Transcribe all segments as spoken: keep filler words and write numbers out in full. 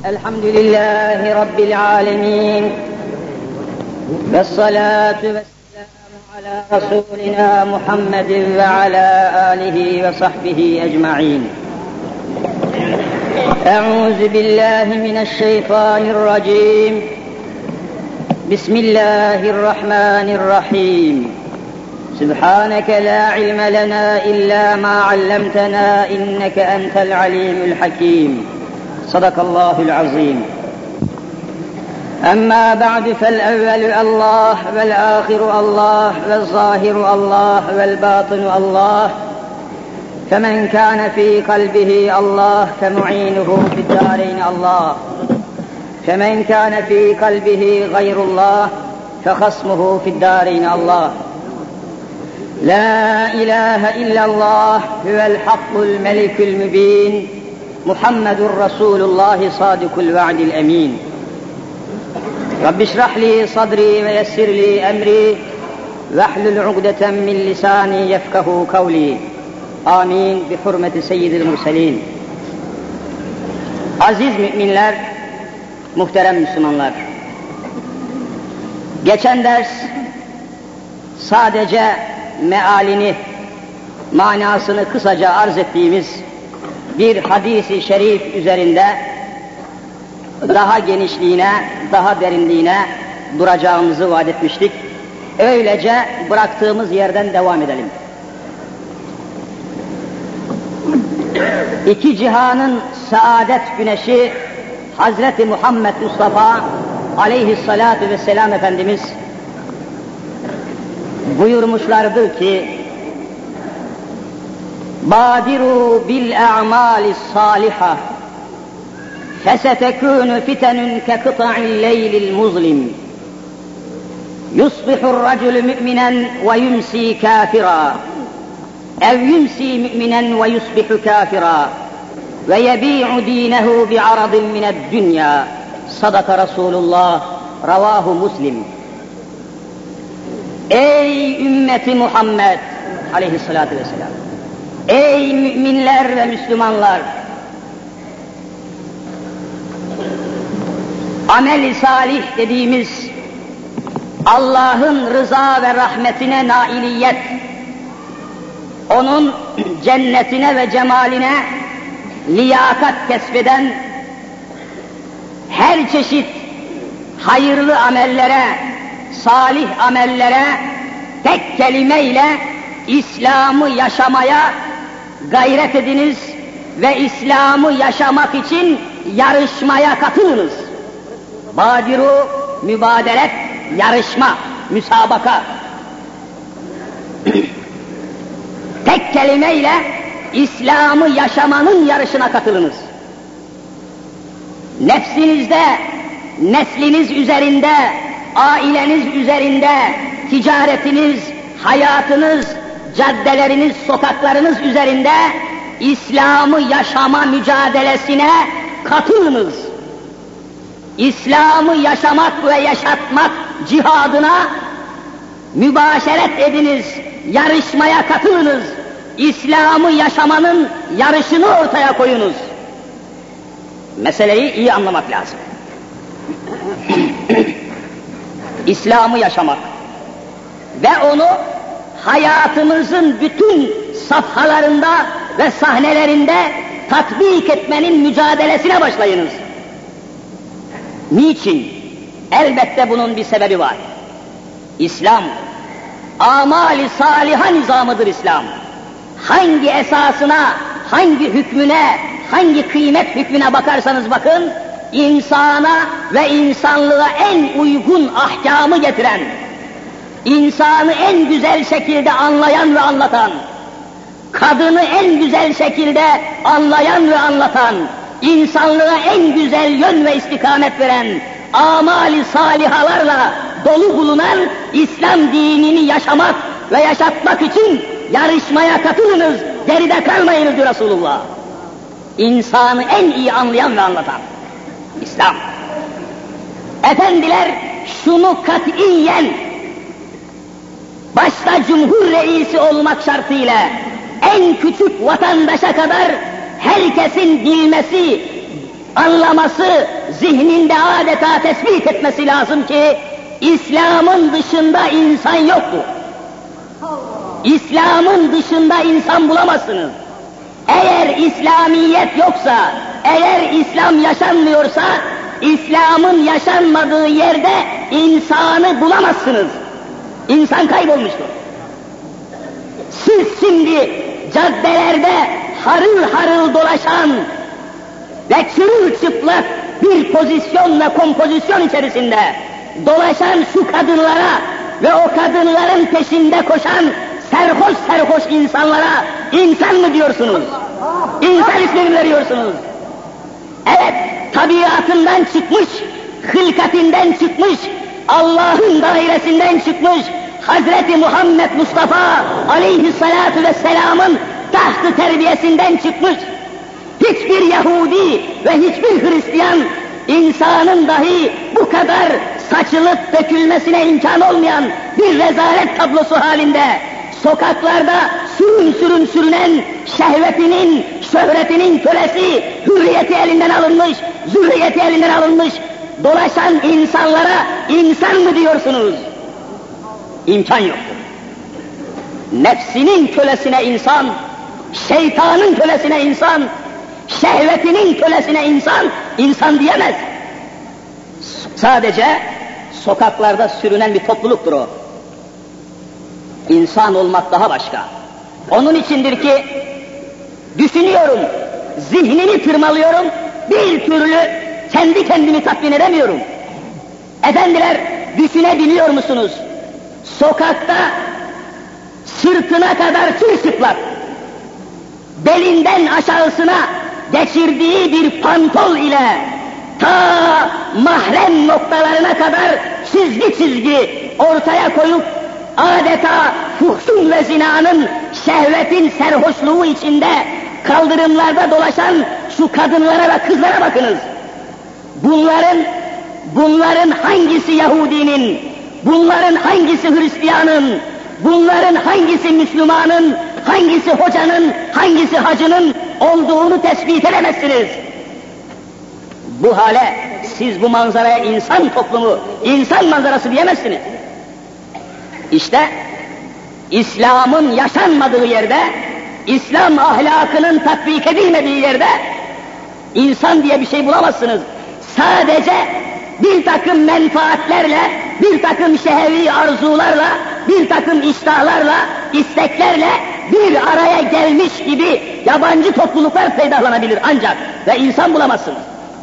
الحمد لله رب العالمين والصلاة والسلام على رسولنا محمد وعلى آله وصحبه أجمعين. أعوذ بالله من الشيطان الرجيم. بسم الله الرحمن الرحيم. سبحانك لا علم لنا إلا ما علمتنا إنك أنت العليم الحكيم. صدق الله العظيم. أما بعد فالأول الله والآخر الله والظاهر الله والباطن الله، فمن كان في قلبه الله فمعينه في الدارين الله، فمن كان في قلبه غير الله فخصمه في الدارين الله. لا إله إلا الله هو الحق الملك المبين، محمد رسول الله صادق الوعد الأمين. رب اشرح لي صدري ويسر لي أمري واحلل عقدة من لساني يفقه قولي. Amin. Bi hürmeti seyyidil murselin. Aziz müminler, muhterem Müslümanlar. Geçen ders sadece mealini, manasını kısaca arz ettiğimiz bir hadis-i şerif üzerinde daha genişliğine, daha derinliğine duracağımızı vaat etmiştik. Öylece bıraktığımız yerden devam edelim. İki cihanın saadet güneşi Hazreti Muhammed Mustafa aleyhissalatu vesselam Efendimiz buyurmuşlardır ki: "Badiru bil a'malis salihah fesetekûnü fitenun ke kıta'il leylil muzlim. Yusbihur racülü mü'minen ve yumsi kâfira. Ev yumsi mü'minen ve yusbihu kâfira. Ve yebi'u dînehu bi'aradin mined dünya." Sadaka Resulullah, ravahu Muslim. Ey ümmeti Muhammed aleyhissalatu vesselam! Ey müminler ve Müslümanlar! Amel-i salih dediğimiz Allah'ın rıza ve rahmetine nailiyet, onun cennetine ve cemaline liyakat kesbeden her çeşit hayırlı amellere, salih amellere tek kelimeyle İslam'ı yaşamaya gayret ediniz ve İslam'ı yaşamak için yarışmaya katılınız. Badiru, mübaderet, yarışma, müsabaka. Tek kelimeyle İslam'ı yaşamanın yarışına katılınız. Nefsinizde, nesliniz üzerinde, aileniz üzerinde, ticaretiniz, hayatınız, caddeleriniz, sokaklarınız üzerinde İslam'ı yaşama mücadelesine katılınız. İslam'ı yaşamak ve yaşatmak cihadına mübaşeret ediniz, yarışmaya katılınız. İslam'ı yaşamanın yarışını ortaya koyunuz. Meseleyi iyi anlamak lazım. İslam'ı yaşamak ve onu hayatımızın bütün safhalarında ve sahnelerinde tatbik etmenin mücadelesine başlayınız. Niçin? Elbette bunun bir sebebi var. İslam, amali saliha nizamıdır İslam. Hangi esasına, hangi hükmüne, hangi kıymet hükmüne bakarsanız bakın, insana ve insanlığa en uygun ahkamı getiren, insanı en güzel şekilde anlayan ve anlatan, kadını en güzel şekilde anlayan ve anlatan, insanlığa en güzel yön ve istikamet veren, amali salihalarla dolu bulunan İslam dinini yaşamak ve yaşatmak için yarışmaya katılınız, geride kalmayınız diyor Resulullah. İnsanı en iyi anlayan ve anlatan İslam. Efendiler şunu katiyen, başta Cumhur Reisi olmak şartıyla en küçük vatandaşa kadar herkesin bilmesi, anlaması, zihninde adeta tespit etmesi lazım ki İslam'ın dışında insan yoktur. İslam'ın dışında insan bulamazsınız. Eğer İslamiyet yoksa, eğer İslam yaşanmıyorsa, İslam'ın yaşanmadığı yerde insanı bulamazsınız. İnsan kaybolmuştur. Siz şimdi caddelerde harıl harıl dolaşan ve çırılçıplak bir pozisyon ve kompozisyon içerisinde dolaşan şu kadınlara ve o kadınların peşinde koşan serhoş serhoş insanlara insan mı diyorsunuz? İnsan ismini mi veriyorsunuz? Evet, tabiatından çıkmış, hılkatinden çıkmış, Allah'ın dairesinden çıkmış, Hazreti Muhammed Mustafa aleyhissalatu vesselamın taht-ı terbiyesinden çıkmış, hiçbir Yahudi ve hiçbir Hristiyan insanın dahi bu kadar saçılıp dökülmesine imkan olmayan bir rezalet tablosu halinde sokaklarda sürün sürün sürünen şehvetinin, şöhretinin kölesi, hürriyeti elinden alınmış, zürriyeti elinden alınmış dolaşan insanlara insan mı diyorsunuz? İmkan yoktur. Nefsinin kölesine insan, şeytanın kölesine insan, şehvetinin kölesine insan, insan diyemez. Sadece sokaklarda sürünen bir topluluktur o. İnsan olmak daha başka. Onun içindir ki düşünüyorum, zihnimi tırmalıyorum, bir türlü kendi kendimi tatmin edemiyorum. Efendiler, düşünebiliyor musunuz? Sokakta sırtına kadar çırılçıplak, belinden aşağısına geçirdiği bir pantol ile ta mahrem noktalarına kadar çizgi çizgi ortaya koyup adeta fuhşun ve zinanın, şehvetin serhoşluğu içinde kaldırımlarda dolaşan şu kadınlara ve kızlara bakınız. Bunların, bunların hangisi Yahudinin, bunların hangisi Hristiyanın, bunların hangisi Müslümanın, hangisi hocanın, hangisi hacının olduğunu tespit edemezsiniz. Bu hale siz bu manzaraya insan toplumu, insan manzarası diyemezsiniz. İşte İslam'ın yaşanmadığı yerde, İslam ahlakının tatbik edilmediği yerde insan diye bir şey bulamazsınız. Sadece bir takım menfaatlerle, bir takım şehevi arzularla, bir takım iştahlarla, isteklerle bir araya gelmiş gibi yabancı topluluklar peydahlanabilir ancak ve insan bulamazsınız.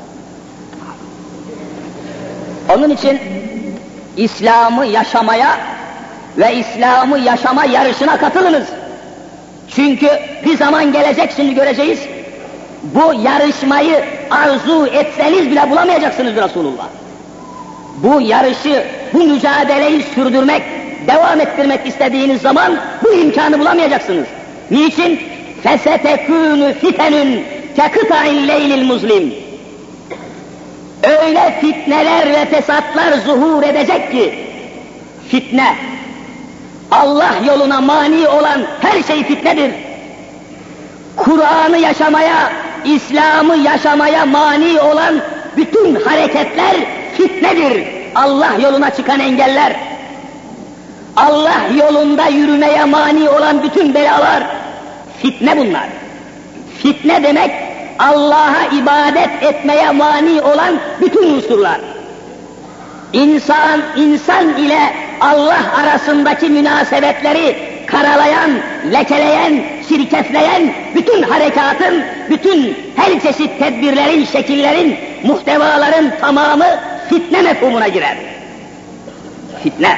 Onun için İslam'ı yaşamaya ve İslam'ı yaşama yarışına katılınız. Çünkü bir zaman gelecek, şimdi göreceğiz, bu yarışmayı arzu etseniz bile bulamayacaksınız Resulullah. Bu yarışı, bu mücadeleyi sürdürmek, devam ettirmek istediğiniz zaman bu imkanı bulamayacaksınız. Niçin? فَسَتَكُونُ فِتَنٌ كَقِطَعِ اللَّيْلِ الْمُظْلِمِ Öyle fitneler ve fesatlar zuhur edecek ki, fitne, Allah yoluna mani olan her şey fitnedir. Kur'an'ı yaşamaya, İslam'ı yaşamaya mani olan bütün hareketler fitnedir. Allah yoluna çıkan engeller, Allah yolunda yürümeye mani olan bütün belalar, fitne bunlar. Fitne demek, Allah'a ibadet etmeye mani olan bütün unsurlar. İnsan, insan ile Allah arasındaki münasebetleri karalayan, lekeleyen, çirkefleyen bütün harekatın, bütün her çeşit tedbirlerin, şekillerin, muhtevaların tamamı fitne mefhumuna girer. Fitne.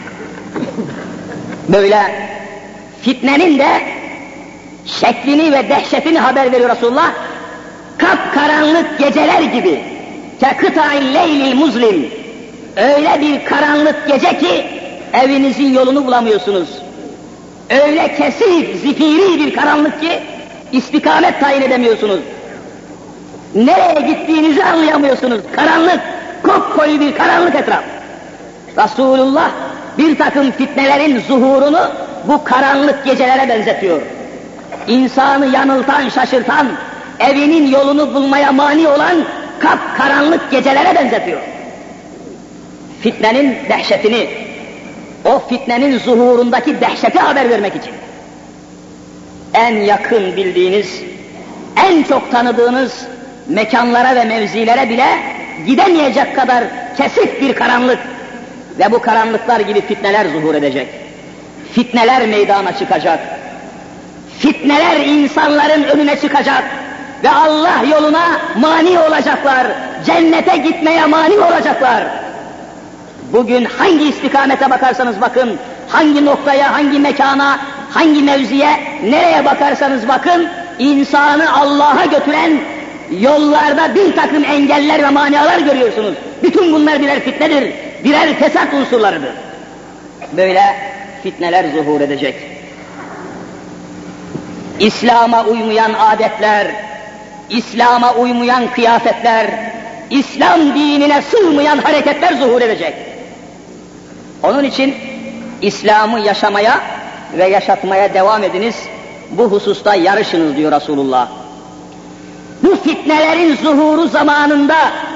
Böyle fitnenin de şeklini ve dehşetini haber veriyor Resulullah. Kapkaranlık geceler gibi, kekıta'il leylil muzlim, öyle bir karanlık gece ki evinizin yolunu bulamıyorsunuz. Öyle kesif, zifiri bir karanlık ki istikamet tayin edemiyorsunuz. Nereye gittiğinizi anlayamıyorsunuz. Karanlık, kopkoyu bir karanlık etraf. Resulullah bir takım fitnelerin zuhurunu bu karanlık gecelere benzetiyor. İnsanı yanıltan, şaşırtan, evinin yolunu bulmaya mani olan kapkaranlık gecelere benzetiyor. Fitnenin dehşetini, o fitnenin zuhurundaki dehşeti haber vermek için. En yakın bildiğiniz, en çok tanıdığınız mekanlara ve mevzilere bile gidemeyecek kadar kesif bir karanlık ve bu karanlıklar gibi fitneler zuhur edecek. Fitneler meydana çıkacak. Fitneler insanların önüne çıkacak ve Allah yoluna mani olacaklar. Cennete gitmeye mani olacaklar. Bugün hangi istikamete bakarsanız bakın, hangi noktaya, hangi mekana, hangi mevziye, nereye bakarsanız bakın, insanı Allah'a götüren yollarda bir takım engeller ve manialar görüyorsunuz. Bütün bunlar birer fitnedir, birer fesat unsurlarıdır. Böyle fitneler zuhur edecek. İslam'a uymayan adetler, İslam'a uymayan kıyafetler, İslam dinine sığmayan hareketler zuhur edecek. Onun için İslam'ı yaşamaya ve yaşatmaya devam ediniz, bu hususta yarışınız diyor Resulullah. Bu fitnelerin zuhuru zamanında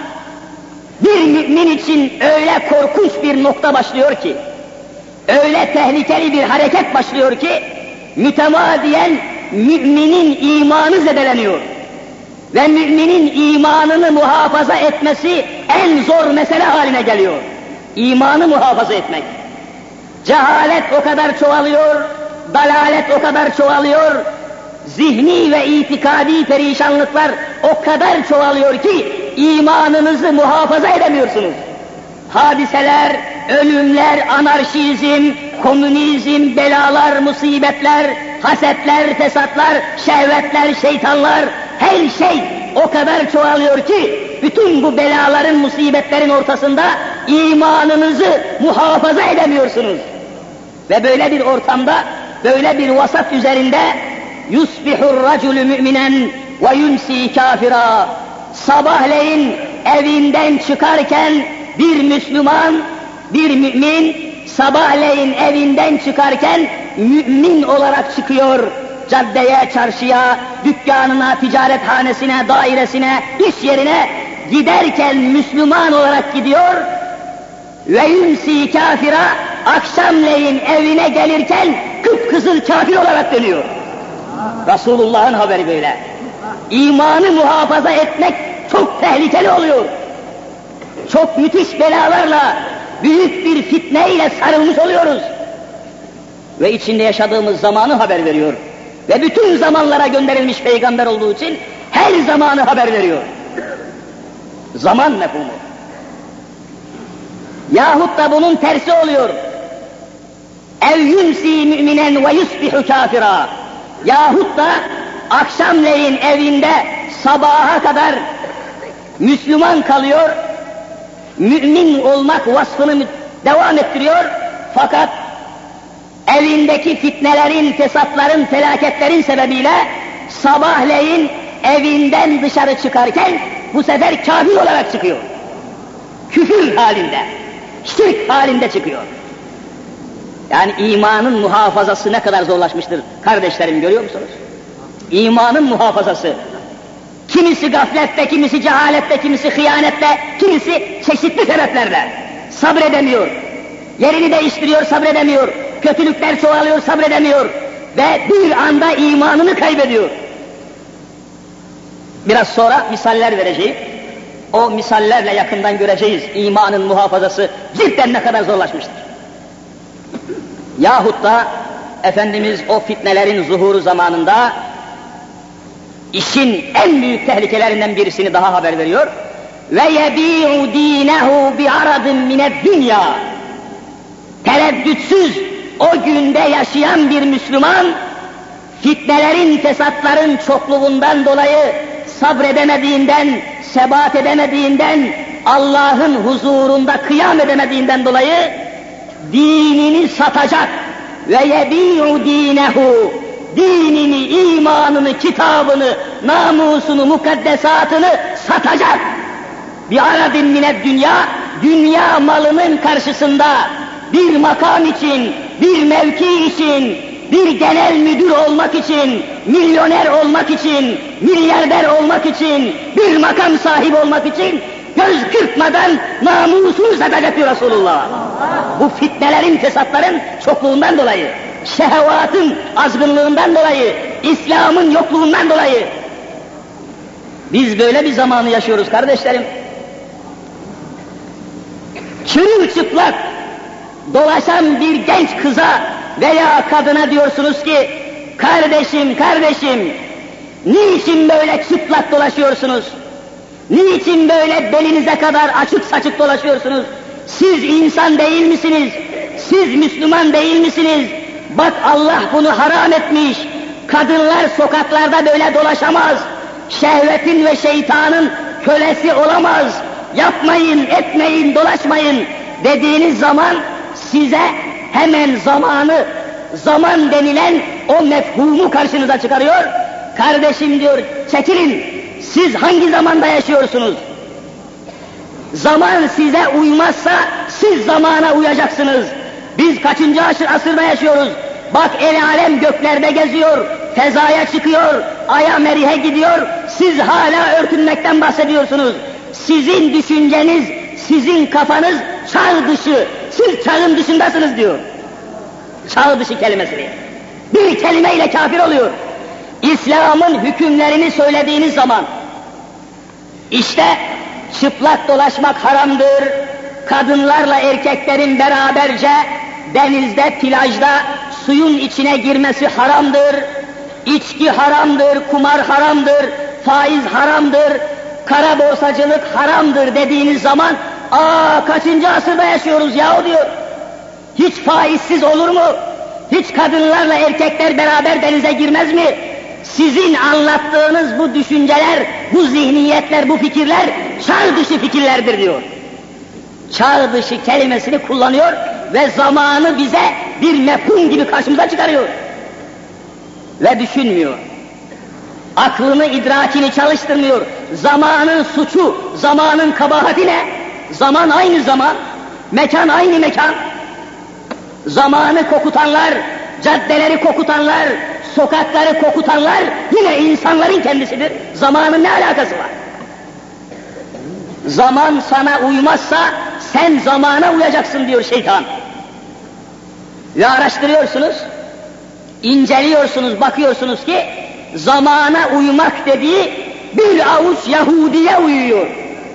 bir mümin için öyle korkunç bir nokta başlıyor ki, öyle tehlikeli bir hareket başlıyor ki, mütemadiyen müminin imanı zedeleniyor. Ve müminin imanını muhafaza etmesi en zor mesele haline geliyor. İmanı muhafaza etmek. Cehalet o kadar çoğalıyor, dalalet o kadar çoğalıyor, zihni ve itikadi perişanlıklar o kadar çoğalıyor ki imanınızı muhafaza edemiyorsunuz. Hadiseler, ölümler, anarşizm, komünizm, belalar, musibetler, hasetler, fesatlar, şehvetler, şeytanlar, her şey o kadar çoğalıyor ki bütün bu belaların, musibetlerin ortasında imanınızı muhafaza edemiyorsunuz. Ve böyle bir ortamda, böyle bir vasat üzerinde yusbihur raculu mu'minen ve yumsi kafira. Sabahleyin evinden çıkarken bir Müslüman, bir mümin sabahleyin evinden çıkarken mümin olarak çıkıyor. Caddeye, çarşıya, dükkanına, ticarethanesine, dairesine, iş yerine giderken Müslüman olarak gidiyor. Ve yumsi kafira, akşamleyin evine gelirken kıpkızıl kafir olarak dönüyor. Resulullah'ın haberi böyle. İmanı muhafaza etmek çok tehlikeli oluyor. Çok müthiş belalarla, büyük bir fitneyle sarılmış oluyoruz. Ve içinde yaşadığımız zamanı haber veriyor. Ve bütün zamanlara gönderilmiş peygamber olduğu için her zamanı haber veriyor. Zaman mefhumu. Yahut da bunun tersi oluyor. Ev yumsi müminen ve yusbihu kafira. Yahut da akşamleyin evinde sabaha kadar Müslüman kalıyor, mümin olmak vasfını devam ettiriyor, fakat evindeki fitnelerin, fesatların, felaketlerin sebebiyle sabahleyin evinden dışarı çıkarken bu sefer kafir olarak çıkıyor. Küfür halinde, şirk halinde çıkıyor. Yani imanın muhafazası ne kadar zorlaşmıştır kardeşlerim, görüyor musunuz? İmanın muhafazası. Kimisi gaflette, kimisi cehalette, kimisi hıyanette, kimisi çeşitli sebeplerle sabredemiyor. Yerini değiştiriyor, sabredemiyor. Kötülükler çoğalıyor, sabredemiyor. Ve bir anda imanını kaybediyor. Biraz sonra misaller vereceğim. O misallerle yakından göreceğiz imanın muhafazası cidden ne kadar zorlaşmıştır. Yahut da Efendimiz o fitnelerin zuhuru zamanında işin en büyük tehlikelerinden birisini daha haber veriyor. Ve yebi'u dinehu bi'aradin mined dünya. Tereddütsüz o günde yaşayan bir Müslüman, fitnelerin, fesatların çokluğundan dolayı sabredemediğinden, sebat edemediğinden, Allah'ın huzurunda kıyam edemediğinden dolayı dinini satacak. Ve yebi'u dinehu, dinini, imanını, kitabını, namusunu, mukaddesatını satacak. Bi'aradin mined dünya, dünya malının karşısında bir makam için, bir mevki için, bir genel müdür olmak için, milyoner olmak için, milyarder olmak için, bir makam sahibi olmak için göz kırpmadan namusunu satacak diyor Resulullah. Bu fitnelerin, fesatların çokluğundan dolayı, şehvatın azgınlığından dolayı, İslam'ın yokluğundan dolayı. Biz böyle bir zamanı yaşıyoruz kardeşlerim. Çırılçıplak dolaşan bir genç kıza veya kadına diyorsunuz ki, kardeşim, kardeşim, niçin böyle çıplak dolaşıyorsunuz? Niçin böyle belinize kadar açık saçık dolaşıyorsunuz? Siz insan değil misiniz? Siz Müslüman değil misiniz? Bak Allah bunu haram etmiş. Kadınlar sokaklarda böyle dolaşamaz. Şehvetin ve şeytanın kölesi olamaz. Yapmayın, etmeyin, dolaşmayın dediğiniz zaman size hemen zamanı, zaman denilen o mefhumu karşınıza çıkarıyor. Kardeşim diyor, çekilin. Siz hangi zamanda yaşıyorsunuz? Zaman size uymazsa siz zamana uyacaksınız. Biz kaçıncı asırda yaşıyoruz? Bak el alem göklerde geziyor, fezaya çıkıyor, aya merihe gidiyor. Siz hala örtünmekten bahsediyorsunuz. Sizin düşünceniz, sizin kafanız çağ dışı. Siz çağın dışındasınız diyor. Çağ dışı kelimesini. Bir kelimeyle kafir oluyor. İslam'ın hükümlerini söylediğiniz zaman, işte çıplak dolaşmak haramdır, kadınlarla erkeklerin beraberce denizde, plajda suyun içine girmesi haramdır, içki haramdır, kumar haramdır, faiz haramdır, kara borsacılık haramdır dediğiniz zaman, aa kaçıncı asırda yaşıyoruz yahu diyor. Hiç faizsiz olur mu? Hiç kadınlarla erkekler beraber denize girmez mi? Sizin anlattığınız bu düşünceler, bu zihniyetler, bu fikirler çağ dışı fikirlerdir diyor. Çağ dışı kelimesini kullanıyor ve zamanı bize bir mefhum gibi karşımıza çıkarıyor. Ve düşünmüyor. Aklını, idrakini çalıştırmıyor. Zamanın suçu, zamanın kabahati ne? Zaman aynı zaman, mekan aynı mekan. Zamanı kokutanlar, caddeleri kokutanlar, sokakları kokutanlar yine insanların kendisidir. Zamanın ne alakası var? Zaman sana uymazsa sen zamana uyacaksın diyor şeytan. Ve araştırıyorsunuz, inceliyorsunuz, bakıyorsunuz ki zamana uymak dediği bir avuç Yahudiye uyuyor.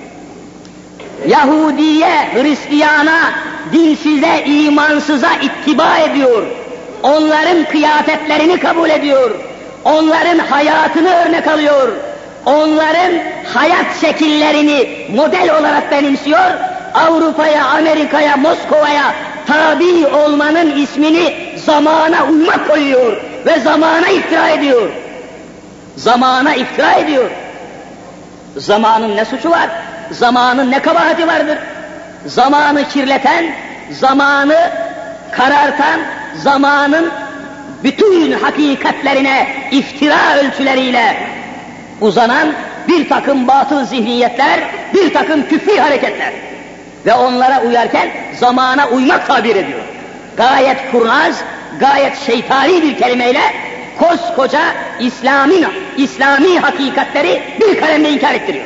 Yahudiye, Hristiyana, dinsize, imansıza ittiba ediyor. Onların kıyafetlerini kabul ediyor. Onların hayatını örnek alıyor. Onların hayat şekillerini model olarak benimsiyor. Avrupa'ya, Amerika'ya, Moskova'ya tabi olmanın ismini zamana uymak koyuyor. Ve zamana iftira ediyor. Zamana iftira ediyor. Zamanın ne suçu var? Zamanın ne kabahati vardır? Zamanı kirleten, zamanı karartan, zamanın bütün hakikatlerine iftira ölçüleriyle uzanan bir takım batıl zihniyetler, bir takım küfri hareketler. Ve onlara uyarken zamana uymak tabir ediyor. Gayet kurnaz, gayet şeytani bir kelimeyle koskoca İslami, İslami hakikatleri bir kalemde inkar ettiriyor.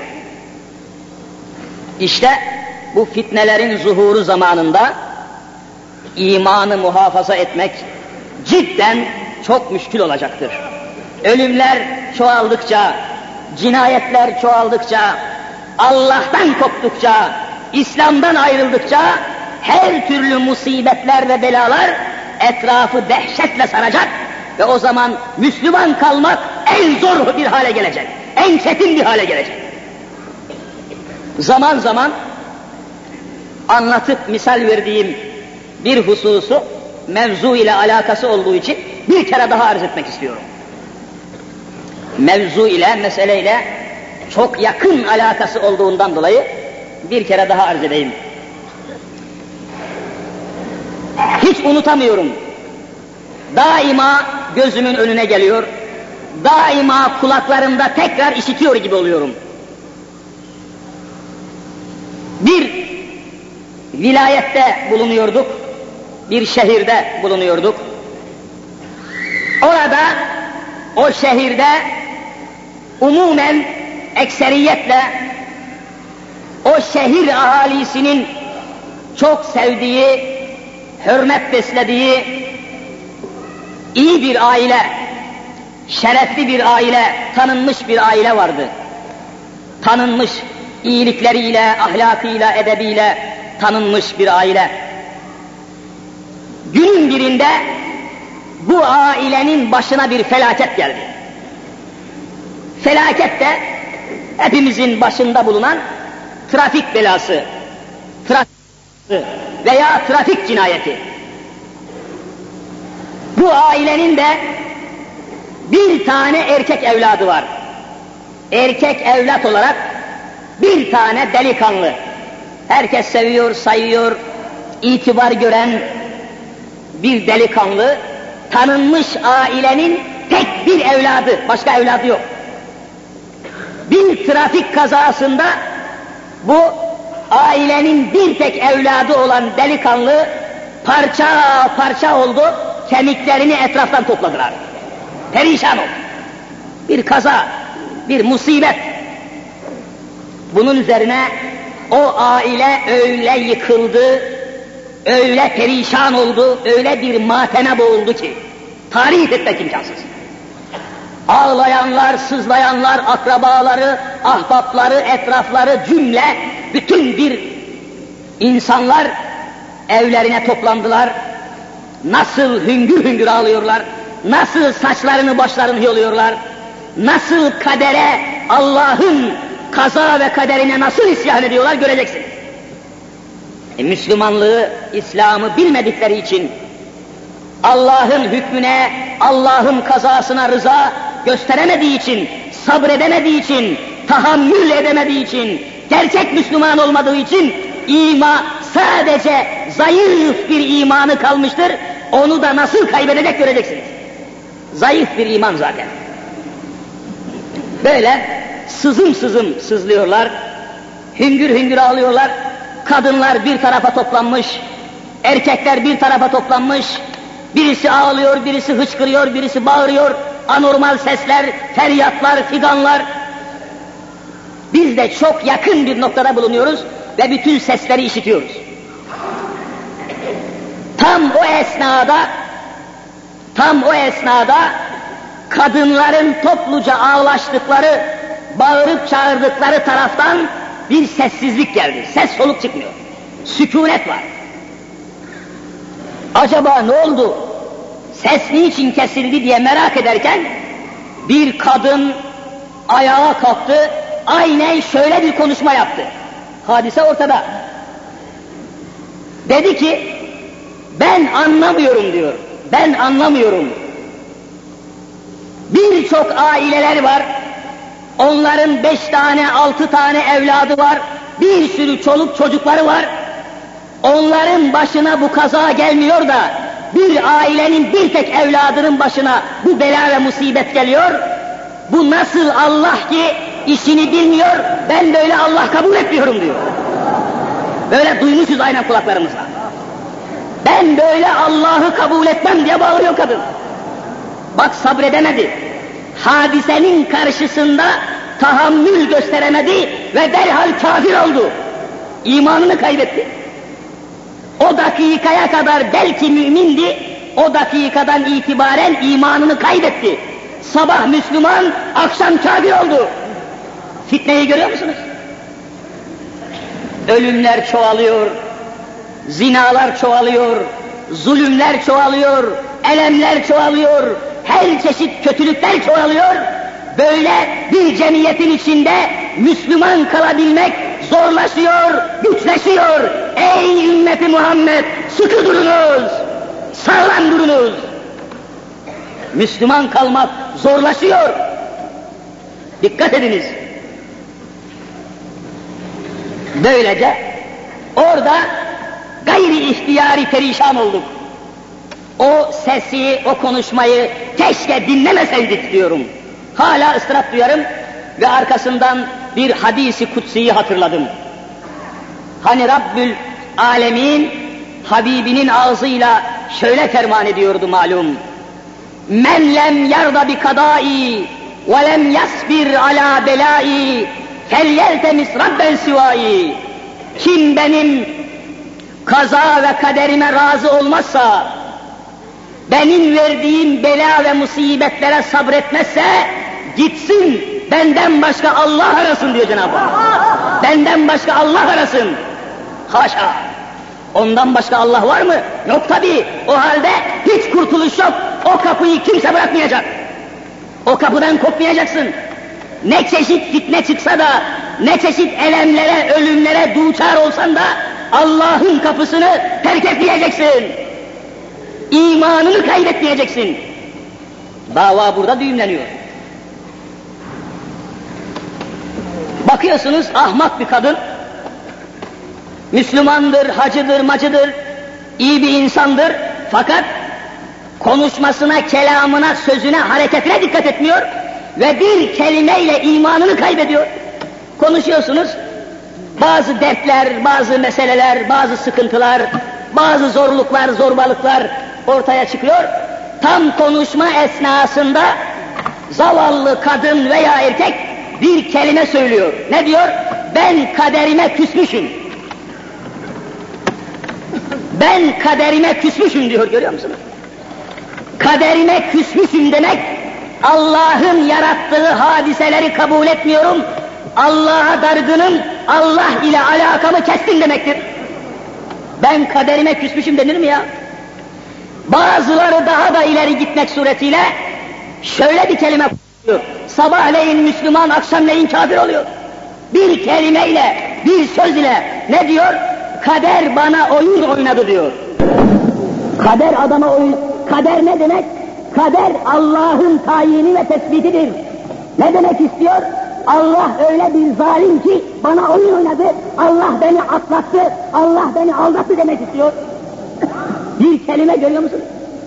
İşte bu fitnelerin zuhuru zamanında imanı muhafaza etmek cidden çok müşkül olacaktır. Ölümler çoğaldıkça, cinayetler çoğaldıkça, Allah'tan koptukça, İslam'dan ayrıldıkça her türlü musibetler ve belalar etrafı dehşetle saracak ve o zaman Müslüman kalmak en zor bir hale gelecek, en çetin bir hale gelecek. Zaman zaman anlatıp misal verdiğim bir hususu mevzu ile alakası olduğu için bir kere daha arz etmek istiyorum. Mevzu ile, meseleyle çok yakın alakası olduğundan dolayı bir kere daha arz edeyim. Hiç unutamıyorum. Daima gözümün önüne geliyor. Daima kulaklarımda tekrar işitiyor gibi oluyorum. Bir vilayette bulunuyorduk. Bir şehirde bulunuyorduk. Orada, o şehirde umumen ekseriyetle o şehir ahalisinin çok sevdiği, hürmet beslediği iyi bir aile, şerefli bir aile, tanınmış bir aile vardı. Tanınmış, iyilikleriyle, ahlakıyla, edebiyle tanınmış bir aile. Günün birinde bu ailenin başına bir felaket geldi. Felaket de hepimizin başında bulunan trafik belası, trafik veya trafik cinayeti. Bu ailenin de bir tane erkek evladı var. Erkek evlat olarak bir tane delikanlı. Herkes seviyor, sayıyor, itibar gören bir delikanlı, tanınmış ailenin tek bir evladı, başka evladı yok. Bir trafik kazasında bu ailenin bir tek evladı olan delikanlı parça parça oldu, kemiklerini etraftan topladılar. Perişan oldu. Bir kaza, bir musibet. Bunun üzerine o aile öyle yıkıldı, öyle perişan oldu, öyle bir mateme boğuldu ki tarif etmek imkansız. Ağlayanlar, sızlayanlar, akrabaları, ahbapları, etrafları cümle, bütün bir insanlar evlerine toplandılar. Nasıl hüngür hüngür ağlıyorlar, nasıl saçlarını başlarını yoluyorlar, nasıl kadere, Allah'ın kaza ve kaderine nasıl isyan ediyorlar göreceksiniz. E, Müslümanlığı, İslam'ı bilmedikleri için, Allah'ın hükmüne, Allah'ın kazasına rıza gösteremediği için, sabredemediği için, tahammül edemediği için, gerçek Müslüman olmadığı için ima sadece zayıf bir imanı kalmıştır. Onu da nasıl kaybedecek göreceksiniz. Zayıf bir iman zaten. Böyle sızım sızım sızlıyorlar, hüngür hüngür ağlıyorlar. Kadınlar bir tarafa toplanmış, erkekler bir tarafa toplanmış. Birisi ağlıyor, birisi hıçkırıyor, birisi bağırıyor. Anormal sesler, feryatlar, figanlar. Biz de çok yakın bir noktada bulunuyoruz ve bütün sesleri işitiyoruz. Tam o esnada, tam o esnada kadınların topluca ağlaştıkları, bağırıp çağırdıkları taraftan bir sessizlik geldi. Ses soluk çıkmıyor. Sükunet var. Acaba ne oldu? Ses niçin kesildi diye merak ederken bir kadın ayağa kalktı, aynen şöyle bir konuşma yaptı. Hadise ortada. Dedi ki, ben anlamıyorum diyor. Ben anlamıyorum. Birçok aileler var. Onların beş tane, altı tane evladı var. Bir sürü çoluk çocukları var. Onların başına bu kaza gelmiyor da bir ailenin bir tek evladının başına bu bela ve musibet geliyor. Bu nasıl Allah ki işini bilmiyor, ben böyle Allah kabul etmiyorum diyor. Böyle duymuşuz aynen kulaklarımızla. Ben böyle Allah'ı kabul etmem diye bağırıyor kadın. Bak sabredemedi. Hadisenin karşısında tahammül gösteremedi ve derhal kafir oldu. İmanını kaybetti. O dakikaya kadar belki mümindi, o dakikadan itibaren imanını kaybetti. Sabah Müslüman, akşam kafir oldu. Fitneyi görüyor musunuz? Ölümler çoğalıyor, zinalar çoğalıyor, zulümler çoğalıyor, elemler çoğalıyor, her çeşit kötülükler çoğalıyor. Böyle bir cemiyetin içinde Müslüman kalabilmek zorlaşıyor, güçleşiyor. Ey ümmeti Muhammed, sıkı durunuz, sağlam durunuz. Müslüman kalmak zorlaşıyor. Dikkat ediniz. Böylece orada gayri ihtiyari perişan olduk. O sesi, o konuşmayı keşke dinlemeseydik diyorum. Hala ıstırap duyarım ve arkasından bir hadisi kutsiyi hatırladım. Hani Rabbül Alemin Habibinin ağzıyla şöyle ferman ediyordu malum. Men lem yarda bi kadai ve lem yasbir ala belai felyeltemis rabben sivai. Kim benim kaza ve kaderime razı olmazsa, benim verdiğim bela ve musibetlere sabretmezse, gitsin benden başka Allah arasın diyor Cenab-ı Hak. Benden başka Allah arasın. Haşa! Ondan başka Allah var mı? Yok tabii. O halde hiç kurtuluş yok. O kapıyı kimse bırakmayacak. O kapıdan kopmayacaksın. Ne çeşit fitne çıksa da, ne çeşit elemlere, ölümlere duçar olsan da Allah'ın kapısını terk etmeyeceksin. İmanını kaybetmeyeceksin. Dava burada düğümleniyor. Bakıyorsunuz ahmak bir kadın, Müslümandır, hacıdır, macıdır, iyi bir insandır, fakat konuşmasına, kelamına, sözüne, hareketine dikkat etmiyor ve bir kelimeyle imanını kaybediyor. Konuşuyorsunuz, bazı dertler, bazı meseleler, bazı sıkıntılar, bazı zorluklar, zorbalıklar ortaya çıkıyor. Tam konuşma esnasında zavallı kadın veya erkek bir kelime söylüyor. Ne diyor? Ben kaderime küsmüşüm. Ben kaderime küsmüşüm diyor, görüyor musunuz? Kaderime küsmüşüm demek, Allah'ın yarattığı hadiseleri kabul etmiyorum, Allah'a dargınım, Allah ile alakamı kestim demektir. Ben kaderime küsmüşüm denir mi ya? Bazıları daha da ileri gitmek suretiyle şöyle bir kelime kullanıyor. Sabahleyin Müslüman, akşamleyin kafir oluyor. Bir kelimeyle, bir söz ile ne diyor? Kader bana oyun oynadı diyor. Kader adama oyun. Kader ne demek? Kader Allah'ın tayini ve tespitidir. Ne demek istiyor? Allah öyle bir zalim ki bana oyun oynadı, Allah beni atlattı, Allah beni aldattı demek istiyor. Bir kelime, görüyor musun?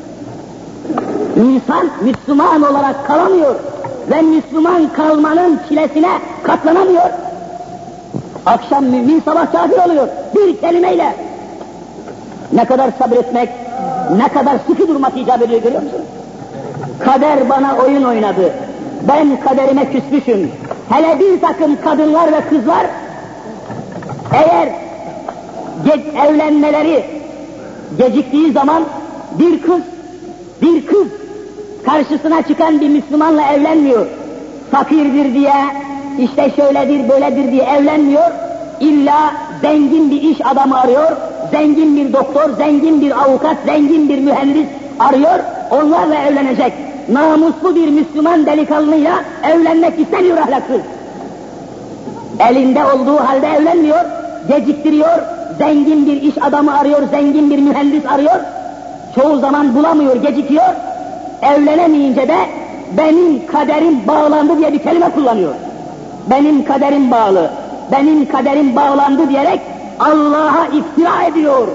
İnsan Müslüman olarak kalamıyor ve Müslüman kalmanın çilesine katlanamıyor. Akşam mümin, sabah kafir oluyor. Bir kelimeyle. Ne kadar sabretmek, ne kadar sıkı durmak icap ediyor, görüyor musun? Kader bana oyun oynadı. Ben kaderime küsmüşüm. Hele bir takım kadınlar ve kızlar eğer ge- evlenmeleri geciktiği zaman bir kız, bir kız karşısına çıkan bir Müslümanla evlenmiyor. Fakirdir diye, işte şöyledir, böyledir diye evlenmiyor. İlla zengin bir iş adamı arıyor, zengin bir doktor, zengin bir avukat, zengin bir mühendis arıyor, onlarla evlenecek. Namuslu bir Müslüman delikanlıyla evlenmek istemiyor ahlaksız. Elinde olduğu halde evlenmiyor, geciktiriyor, zengin bir iş adamı arıyor, zengin bir mühendis arıyor. Çoğu zaman bulamıyor, gecikiyor. Evlenemeyince de benim kaderim bağlandı diye bir kelime kullanıyor. Benim kaderim bağlı, benim kaderim bağlandı diyerek Allah'a iftira ediyor.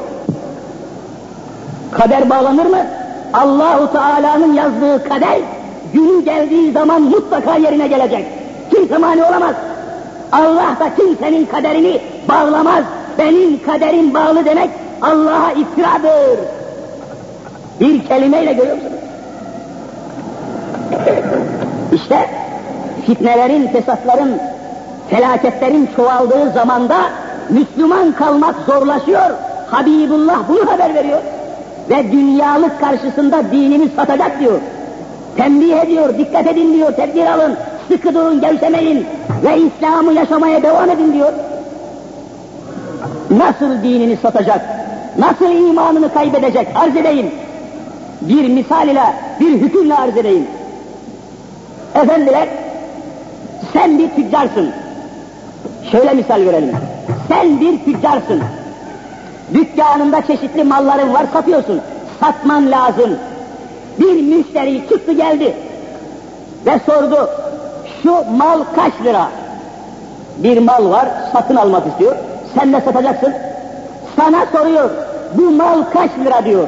Kader bağlanır mı? Allahu Teala'nın yazdığı kader günü geldiği zaman mutlaka yerine gelecek. Kimse mani olamaz. Allah da kimsenin kaderini bağlamaz. Benim kaderim bağlı demek Allah'a iftiradır. Bir kelimeyle, görüyor musunuz? İşte fitnelerin, fesatların, felaketlerin çoğaldığı zamanda Müslüman kalmak zorlaşıyor. Habibullah bunu haber veriyor. Ve dünyalık karşısında dinimiz satacak diyor. Tembih ediyor, dikkat edin diyor, tedbir alın, sıkı durun, gevşemeyin ve İslam'ı yaşamaya devam edin diyor. Nasıl dinini satacak, nasıl imanını kaybedecek arz edeyim. Bir misal ile, bir hükümle arz edeyim. Efendiler, sen bir tüccarsın. Şöyle misal verelim. Sen bir tüccarsın. Dükkanında çeşitli malların var, satıyorsun. Satman lazım. Bir müşteri çıktı geldi ve sordu, şu mal kaç lira? Bir mal var, satın almak istiyor. Sen de satacaksın. Sana soruyor, bu mal kaç lira diyor.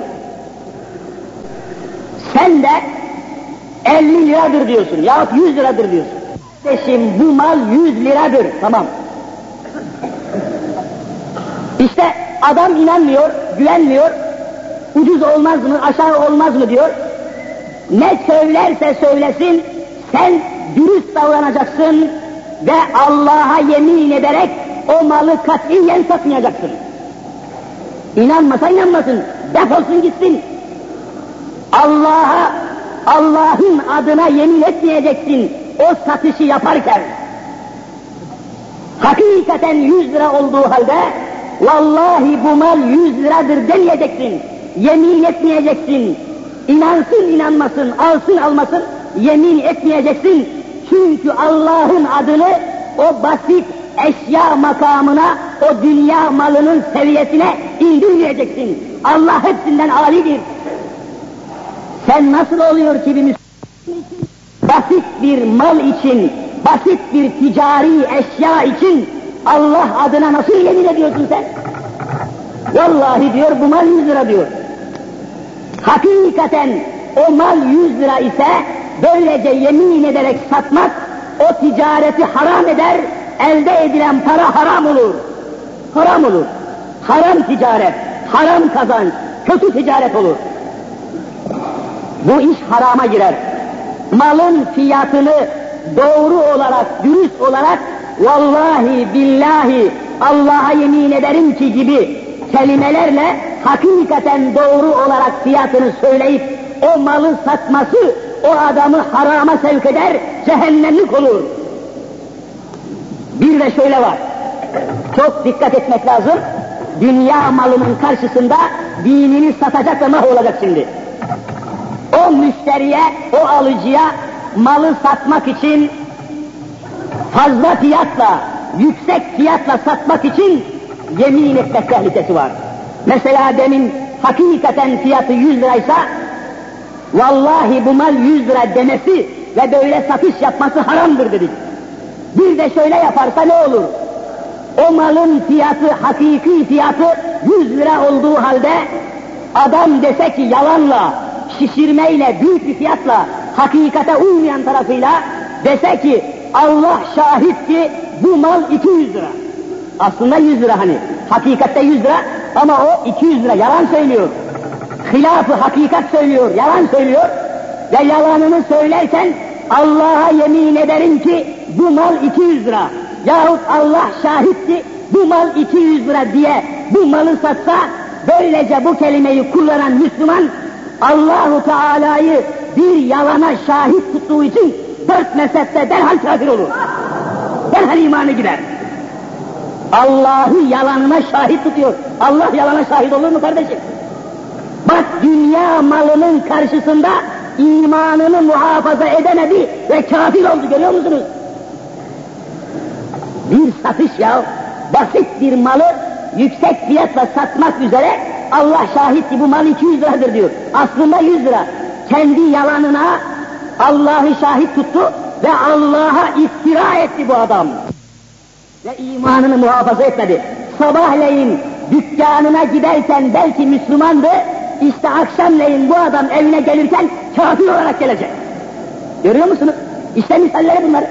Sen de elli liradır diyorsun yahut yüz liradır diyorsun. Kardeşim bu mal yüz liradır, tamam. İşte adam inanmıyor, güvenmiyor, ucuz olmaz mı, aşağı olmaz mı diyor. ne söylerse söylesin, sen dürüst davranacaksın ve Allah'a yemin ederek o malı katiyen satmayacaksın. İnanmasa inanmasın, defolsun gitsin. Allah'a, Allah'ın adına yemin etmeyeceksin o satışı yaparken. Hakikaten yüz lira olduğu halde, vallahi bu mal yüz liradır demeyeceksin. Yemin etmeyeceksin. İnansın inanmasın, alsın almasın, yemin etmeyeceksin. Çünkü Allah'ın adını o basit eşya makamına, o dünya malının seviyesine indirmeyeceksin. Allah hepsinden âlidir. Sen nasıl oluyor ki bir Müslüman basit bir mal için, basit bir ticari eşya için Allah adına nasıl yemin ediyorsun sen? Vallahi diyor bu mal yüz lira diyor. Hakikaten o mal yüz lira ise böylece yemin ederek satmak o ticareti haram eder, elde edilen para haram olur. Haram olur. Haram ticaret, haram kazanç, kötü ticaret olur. Bu iş harama girer. Malın fiyatını doğru olarak, dürüst olarak vallahi billahi Allah'a yemin ederim ki gibi kelimelerle hakikaten doğru olarak fiyatını söyleyip o malı satması o adamı harama sevk eder, cehennemlik olur. Bir de şöyle var, çok dikkat etmek lazım, dünya malının karşısında dinini satacak ve mahvolacak şimdi. O müşteriye, o alıcıya malı satmak için fazla fiyatla, yüksek fiyatla satmak için yemin etmek tehlikesi var. Mesela demin hakikaten fiyatı yüz liraysa, vallahi bu mal yüz lira demesi ve böyle satış yapması haramdır dedik. Bir de şöyle yaparsa ne olur? O malın fiyatı, hakiki fiyatı yüz lira olduğu halde adam dese ki yalanla, şişirmeyle, büyük bir fiyatla, hakikate uymayan tarafıyla dese ki Allah şahit ki bu mal iki yüz lira. Aslında yüz lira hani, hakikatte yüz lira ama o iki yüz lira, yalan söylüyor. Hilafı hakikat söylüyor, yalan söylüyor ve yalanını söylerken Allah'a yemin ederim ki bu mal iki yüz lira yahut Allah şahit ki bu mal iki yüz lira diye bu malı satsa, böylece bu kelimeyi kullanan Müslüman Allah-u Teala'yı bir yalana şahit tuttuğu için dört mezhepte derhal kafir olur. Derhal imanı gider. Allah'ı yalanına şahit tutuyor. Allah yalana şahit olur mu kardeşim? Bak dünya malının karşısında imanını muhafaza edemedi ve kafir oldu, görüyor musunuz? Bir satış ya, basit bir malı yüksek fiyatla satmak üzere Allah şahit ki bu mal iki yüz liradır diyor. Aslında yüz lira. Kendi yalanına Allah'ı şahit tuttu ve Allah'a iftira etti bu adam. Ve imanını muhafaza etmedi. Sabahleyin dükkanına giderken belki Müslümandı, işte akşamleyin bu adam evine gelirken kafir olarak gelecek. Görüyor musunuz? İşte misalleri bunlar.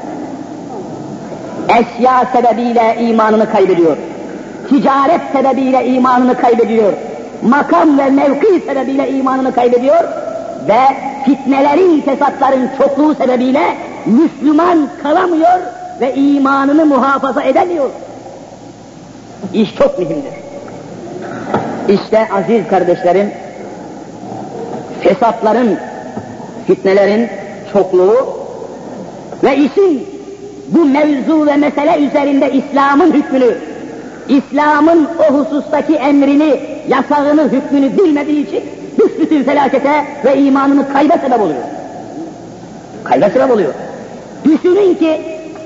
Eşya sebebiyle imanını kaybediyor. Ticaret sebebiyle imanını kaybediyor. Makam ve mevki sebebiyle imanını kaybediyor. Ve fitnelerin, fesatların çokluğu sebebiyle Müslüman kalamıyor ve imanını muhafaza edemiyor. İş çok mühimdir. İşte aziz kardeşlerim, fesatların, fitnelerin çokluğu ve işin bu mevzu ve mesele üzerinde İslam'ın hükmünü, İslam'ın o husustaki emrini, yasağını, hükmünü bilmediği için büsbütün felakete ve imanını kayba sebep oluyor. Kayba sebep oluyor. Düşünün ki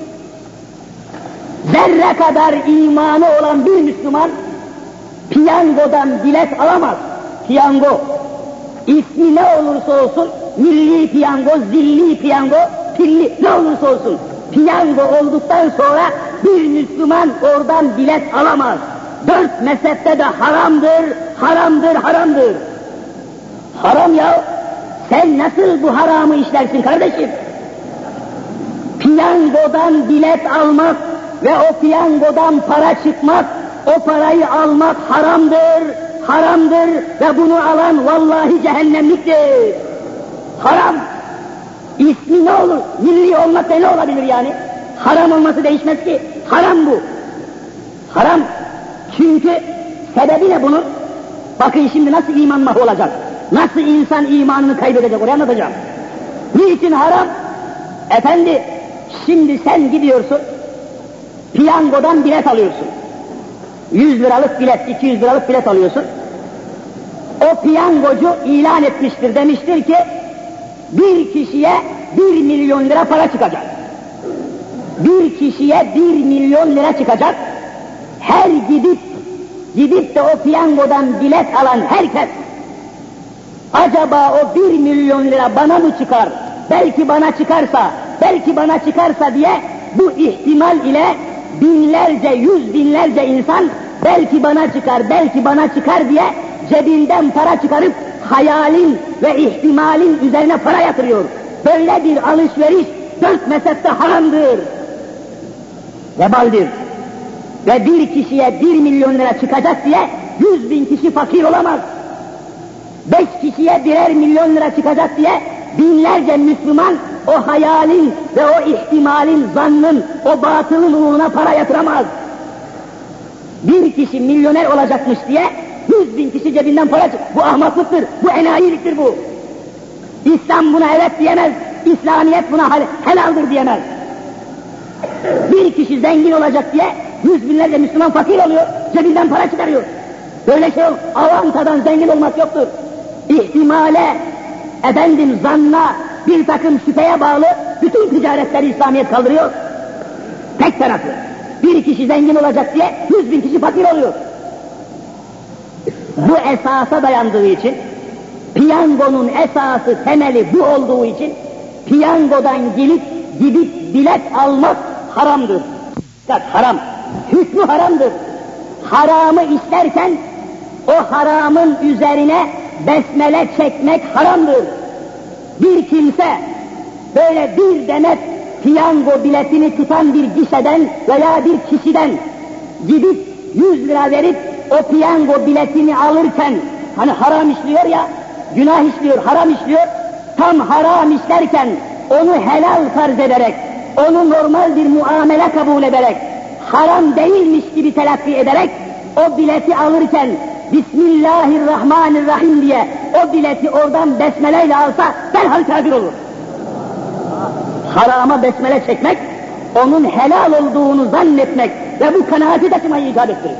zerre kadar imanı olan bir Müslüman piyangodan bilet alamaz. Piyango, ismi ne olursa olsun, milli piyango, zilli piyango, pilli ne olursa olsun, piyango olduktan sonra bir Müslüman oradan bilet alamaz. Dört mezhepte de haramdır, haramdır, haramdır. Haram ya, sen nasıl bu haramı işlersin kardeşim? Piyangodan bilet almak ve o piyangodan para çıkmak, o parayı almak haramdır, haramdır ve bunu alan vallahi cehennemliktir. Haram. İsmi ne olur? Milli olmasa ne olabilir yani? Haram olması değişmez ki. Haram bu. Haram. Çünkü sebebi ne bunun? Bakın şimdi nasıl iman mahvolacak? Nasıl insan imanını kaybedecek? Oraya anlatacağım. Niçin haram? Efendi, şimdi sen gidiyorsun, piyangodan bilet alıyorsun. Yüz liralık bilet, iki yüz liralık bilet alıyorsun. O piyangocu ilan etmiştir, demiştir ki bir kişiye bir milyon lira para çıkacak. Bir kişiye bir milyon lira çıkacak. Her gidip gidip de o piyangodan bilet alan herkes, acaba o bir milyon lira bana mı çıkar? Belki bana çıkarsa, belki bana çıkarsa diye bu ihtimal ile binlerce, yüz binlerce insan belki bana çıkar, belki bana çıkar diye cebinden para çıkarıp hayalin ve ihtimalin üzerine para yatırıyor. Böyle bir alışveriş dört mezhepte haramdır. Vebaldir. Ve bir kişiye bir milyon lira çıkacak diye yüz bin kişi fakir olamaz. Beş kişiye birer milyon lira çıkacak diye binlerce Müslüman o hayalin ve o ihtimalin, zannın, o batılın uğruna para yatıramaz. Bir kişi milyoner olacakmış diye yüz bin kişi cebinden para çık. Bu ahmaklıktır, bu enayiliktir bu. İslam buna evet diyemez, İslamiyet buna helaldir diyemez. Bir kişi zengin olacak diye yüz binlerce Müslüman fakir oluyor, cebinden para çıkarıyor. Böyle şey yok, avantadan zengin olmak yoktur. İhtimale, efendim zanna, bir takım şüpheye bağlı bütün ticaretleri İslamiyet kaldırıyor. Tek tarafı. Bir kişi zengin olacak diye yüz bin kişi fakir oluyor. Bu esasa dayandığı için, piyangonun esası, temeli bu olduğu için, piyangodan gelip gidip bilet almak haramdır. Bak haram, hükmü haramdır. Haramı isterken o haramın üzerine besmele çekmek haramdır. Bir kimse böyle bir demet piyango biletini tutan bir gişeden veya bir kişiden gidip yüz lira verip o piyango biletini alırken, hani haram işliyor ya, günah işliyor, haram işliyor, tam haram işlerken onu helal farz ederek, onu normal bir muamele kabul ederek, haram değilmiş gibi telakki ederek o bileti alırken Bismillahirrahmanirrahim diye o bileti oradan besmeleyle alsa derhal kafir olur. Harama besmele çekmek, onun helal olduğunu zannetmek ve bu kanaati taşımayı icap ettirir.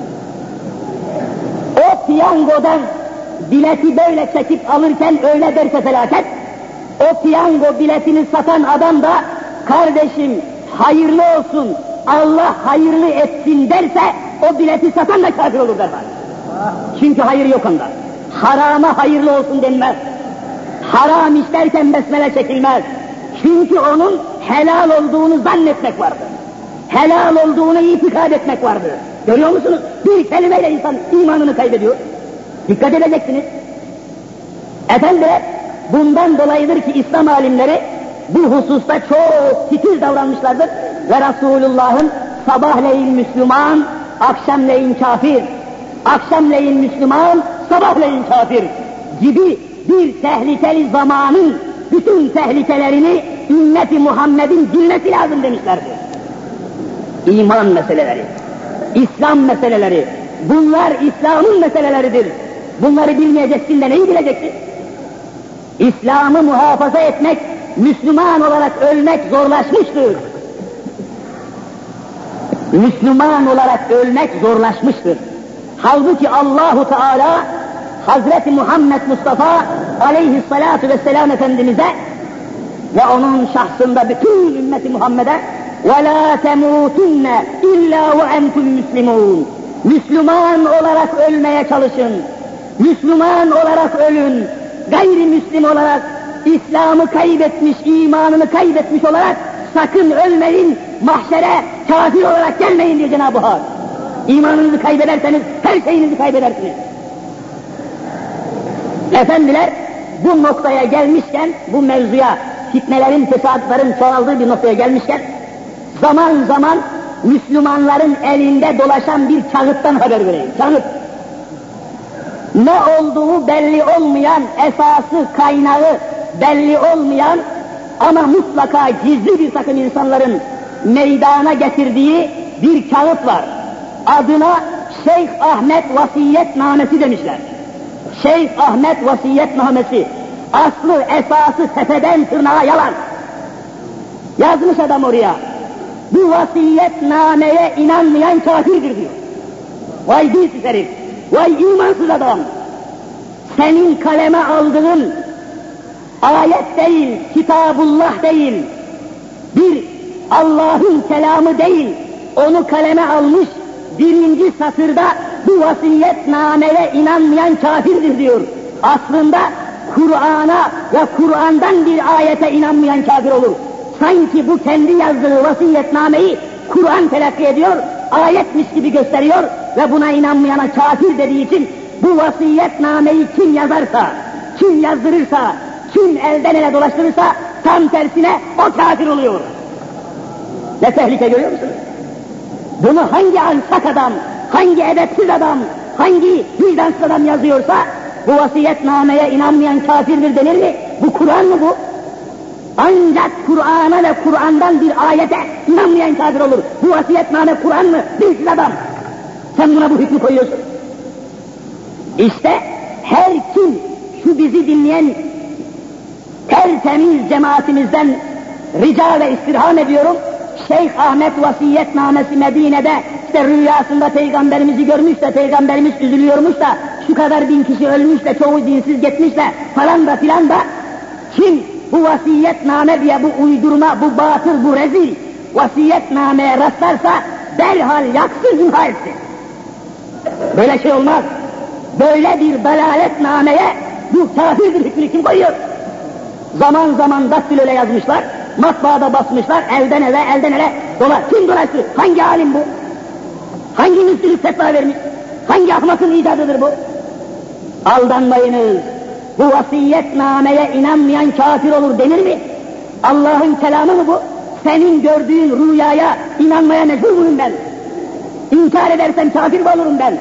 O piyangodan bileti böyle çekip alırken öyle derse felaket, o piyango biletini satan adam da kardeşim hayırlı olsun, Allah hayırlı etsin derse o bileti satan da kafir olur derhal. Çünkü hayır yok onda. Harama hayırlı olsun denmez. Haram işlerken besmele çekilmez. Çünkü onun helal olduğunu zannetmek vardır. Helal olduğunu itikad etmek vardır. Görüyor musunuz? Bir kelimeyle insan imanını kaybediyor. Dikkat edeceksiniz. Efendiler, bundan dolayıdır ki İslam alimleri bu hususta çok titiz davranmışlardır. Ve Resulullah'ın sabahleyin Müslüman, akşamleyin kafir, akşamleyin Müslüman, sabahleyin kafir gibi bir tehlikeli zamanın bütün tehlikelerini ümmeti Muhammed'in bilmesi lazım demişlerdi. İman meseleleri, İslam meseleleri, bunlar İslam'ın meseleleridir. Bunları bilmeyeceksin de neyi bileceksin? İslam'ı muhafaza etmek, Müslüman olarak ölmek zorlaşmıştır. Müslüman olarak ölmek zorlaşmıştır. Halbuki Allahu Teala Hazreti Muhammed Mustafa aleyhissalatu vesselam Efendimiz'e ve onun şahsında bütün ümmeti Muhammed'e وَلَا تَمُوتُنَّ اِلَّا وَاَنْتُمْ مُسْلِمُونَ Müslüman olarak ölmeye çalışın. Müslüman olarak ölün. Gayrimüslim olarak, İslam'ı kaybetmiş, imanını kaybetmiş olarak sakın ölmeyin, mahşere kafir olarak gelmeyin diye Cenab-ı Hak. İmanınızı kaybederseniz her şeyinizi kaybedersiniz. Efendiler, bu noktaya gelmişken, bu mevzuya, fitnelerin, fesadların çoğaldığı bir noktaya gelmişken, zaman zaman Müslümanların elinde dolaşan bir kağıttan haber vereyim. Kağıt. Ne olduğu belli olmayan, esası, kaynağı belli olmayan ama mutlaka gizli bir takım insanların meydana getirdiği bir kağıt var. Adına Şeyh Ahmet Vasiyetnamesi demişler. Şeyh Ahmet Vasiyetnamesi. Aslı, esası tepeden tırnağa yalan. Yazmış adam oraya. Bu vasiyetnameye inanmayan kafirdir diyor. Vay dilsiz herif, vay imansız adam. Senin kaleme aldığın ayet değil, Kitabullah değil, bir Allah'ın kelamı değil, onu kaleme almış birinci satırda bu vasiyetnameye inanmayan kafirdir diyor. Aslında Kur'an'a ve Kur'an'dan bir ayete inanmayan kafir olur. Sanki bu kendi yazdığı vasiyetnameyi Kur'an telakki ediyor, ayetmiş gibi gösteriyor ve buna inanmayana kafir dediği için bu vasiyetnameyi kim yazarsa, kim yazdırırsa, kim elden ele dolaştırırsa tam tersine o kafir oluyor. Ne tehlike görüyor musunuz? Bunu hangi alçak adam, hangi edepsiz adam, hangi vicdansız adam yazıyorsa bu vasiyetnameye inanmayan kafirdir denir mi? Bu Kur'an mı bu? Ancak Kur'an'a ve Kur'an'dan bir ayete inanmayan kafir olur. Bu vasiyetname Kur'an mı? Dilsiz adam. Sen buna bu hükmü koyuyorsun. İşte her kim şu bizi dinleyen tertemiz cemaatimizden rica ve istirham ediyorum. Şeyh Ahmet Vasiyetnamesi Medine'de işte rüyasında peygamberimizi görmüş de peygamberimiz üzülüyormuş da şu kadar bin kişi ölmüş de çoğu dinsiz gitmiş de falan da filan da kim bu vasiyetname diye bu uydurma, bu batıl, bu rezil vasiyetnameye rastlarsa derhal yaksın, imha etsin. Böyle şey olmaz. Böyle bir dalaletnameye bu kafirdir hükmünü kim koyuyor? Zaman zaman daktiloyla yazmışlar, matbaada basmışlar, elden ele, elden ele dolar. Kim dolaştı? Hangi alim bu? Hangi müftülük fetva vermiş? Hangi ahmakın icadıdır bu? Aldanmayınız. Bu vasiyetnameye inanmayan kafir olur denir mi? Allah'ın kelamı mı bu? Senin gördüğün rüyaya inanmaya mecburum ben. İnkar edersem kafir olurum ben.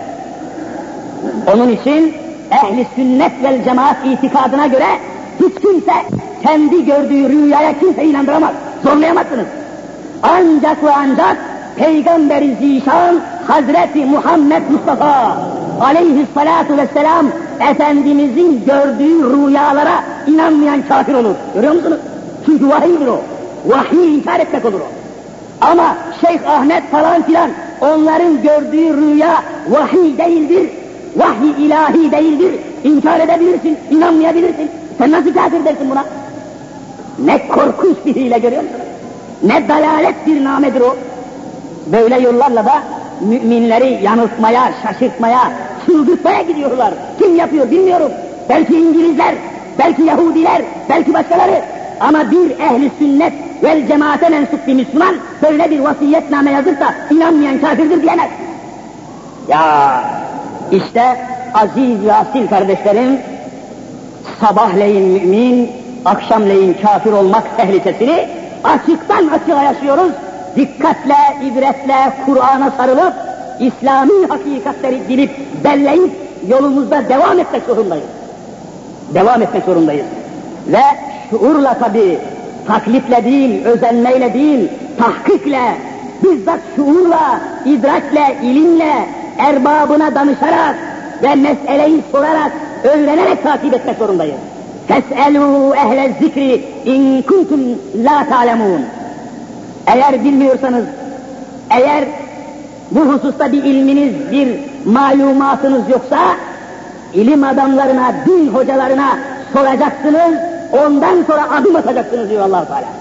Onun için ehli sünnet vel cemaat itikadına göre hiç kimse kendi gördüğü rüyaya kimse inandıramaz. Zorlayamazsınız. Ancak ve ancak Peygamber-i Zişan Hazreti Muhammed Mustafa aleyhissalatu vesselam Efendimizin gördüğü rüyalara inanmayan kafir olur. Görüyor musunuz? Çünkü vahiydir o. Vahiy inkar etmek olur o. Ama Şeyh Ahmet falan filan onların gördüğü rüya vahiy değildir. Vahiy ilahi değildir. İnkar edebilirsin, inanmayabilirsin. Sen nasıl kafir dersin buna? Ne korkunç bir hile görüyor musun? Ne dalalet bir namedir o. Böyle yollarla da müminleri yanıltmaya, şaşırtmaya, çıldırtmaya gidiyorlar. Kim yapıyor bilmiyorum. Belki İngilizler, belki Yahudiler, belki başkaları. Ama bir ehli sünnet vel cemaate mensup bir Müslüman böyle bir vasiyetname yazırsa inanmayan kafirdir diyemez. Ya işte aziz ve asil kardeşlerim, sabahleyin mümin, akşamleyin kafir olmak tehlikesini açıktan açığa yaşıyoruz. Dikkatle, ibretle, Kur'an'a sarılıp, İslami hakikatleri bilip, belleyip, yolumuzda devam etmek zorundayız. Devam etmek zorundayız. Ve şuurla tabii, taklitle değil, özenmeyle değil, tahkikle, bizzat şuurla, idrakle, ilimle, erbabına danışarak ve meseleyi sorarak, öğrenerek takip etmek zorundayız. فَاسْأَلُوا اَهْلَ الذِّكْرِ اِنْ كُنْتُمْ لَا تَعْلَمُونَ. Eğer bilmiyorsanız, eğer bu hususta bir ilminiz, bir malumatınız yoksa, ilim adamlarına, din hocalarına soracaksınız, ondan sonra adım atacaksınız diyor Allah-u Teala.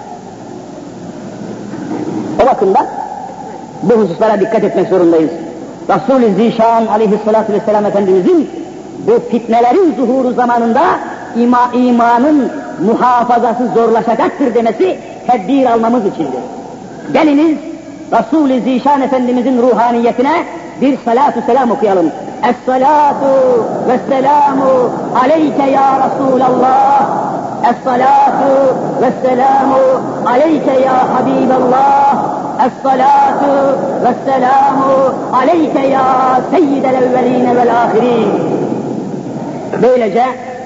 O bakımdan bu hususlara dikkat etmek zorundayız. Resul-i Zişan aleyhissalatu vesselam Efendimizin bu fitnelerin zuhuru zamanında ima, imanın muhafazası zorlaşacaktır demesi tedbir almamız içindir. Geliniz Resul-i Zişan Efendimizin ruhaniyetine bir salatu selam okuyalım. Es-salatu vesselamu aleyke ya Resulallah. Es-salatu vesselamu aleyke ya Habiballah. Es-salatu vesselamu aleyke ya seyyidel evveline vel ahirin. Böylece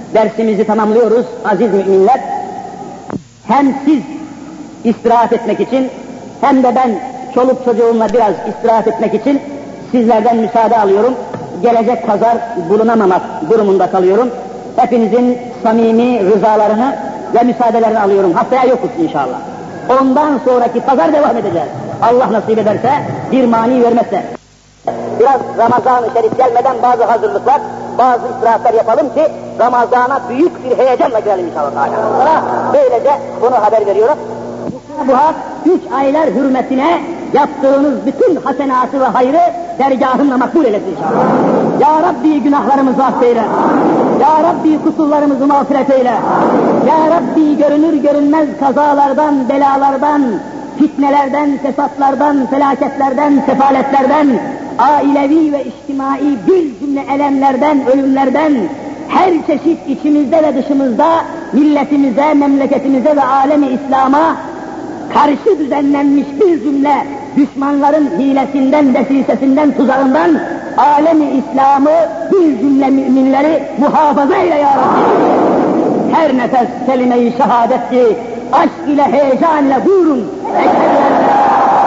dersimizi tamamlıyoruz aziz müminler. Hem siz istirahat etmek için hem de ben çoluk çocuğumla biraz istirahat etmek için sizlerden müsaade alıyorum. Gelecek pazar bulunamamak durumunda kalıyorum. Hepinizin samimi rızalarını ve müsaadelerini alıyorum. Haftaya yokuz inşallah. Ondan sonraki pazar devam edeceğiz. Allah nasip ederse, bir mani vermezse. Biraz Ramazan-ı Şerif gelmeden bazı hazırlıklar, bazı istirahatlar yapalım ki Ramazan'a büyük bir heyecanla girelim inşallah. Böylece bunu haber veriyorum. Bu hak üç aylar hürmetine yaptığınız bütün hasenatı ve hayrı dergahınla makbul eylesin inşallah. Ya Rabbi günahlarımızı affeyle. Ya Rabbi kusurlarımızı mağfiret eyle. Ya Rabbi görünür görünmez kazalardan, belalardan, fitnelerden, fesatlardan, felaketlerden, sefaletlerden, ailevi ve içtimai bir cümle elemlerden, ölümlerden, her çeşit içimizde ve dışımızda milletimize, memleketimize ve alemi İslam'a karşı düzenlenmiş bir cümle düşmanların hilesinden, desisesinden, tuzağından alemi İslam'ı, bir cümle müminleri muhafaza eyle ya Rabbi. Her nefes kelime-i şehadetti, aşk ile, heyecan ile buyurun. Eşhedü en la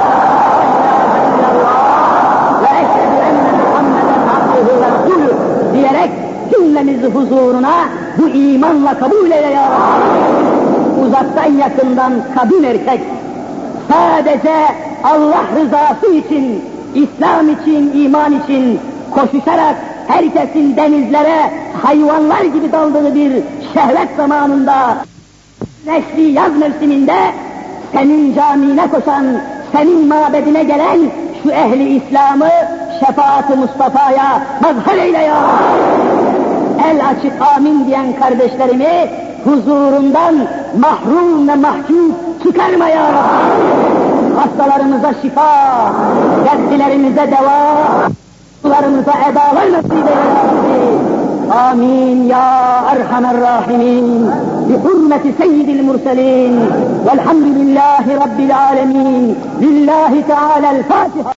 ilahe illallah ve eşhedü enne Muhammeden abduhu ve resulü diyerek cümlemizi huzuruna bu imanla kabul eyle ya Rabbi. Uzaktan yakından kadın erkek sadece Allah rızası için, İslam için, iman için koşuşarak herkesin denizlere hayvanlar gibi daldığı bir şehvet zamanında, neşli yaz mevsiminde senin camine koşan, senin mabedine gelen şu ehli İslam'ı şefaat-ı Mustafa'ya mazhar eyle ya Rabbi. El açık amin diyen kardeşlerimi huzurundan mahrum ve mahcup çıkarma ya Rabbi. Hastalarımıza şifa, dertlilerimize deva, sularımıza edalar nasip eyle ya Rabbi. Amin ya Erhamer Rahimin. Bi hurmeti seyyidil murselin. Velhamdülillahi Rabbil alemin. Lillahi Teala'l Fatiha.